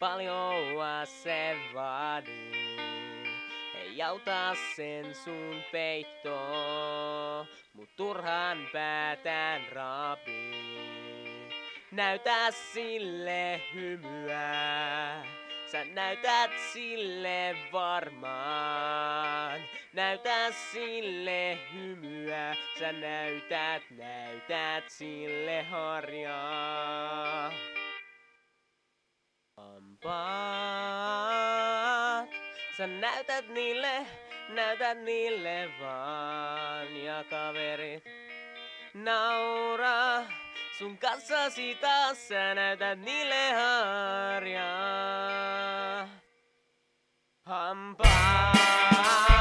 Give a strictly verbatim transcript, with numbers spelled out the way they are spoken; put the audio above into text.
paljoa se vaadii. Ei auta sen sun peitto, mut turhan päätään raapii. Näytä sille hymyä, sä näytät sille varmaan. Näytä sille hymyä, sä näytät, näytät sille harjaa. Hampaat, sä näytät niille, näytät niille vaan. Ja kaverit nauraa, sun kanssasi taas sä näytät niille harjaa. Hampaat.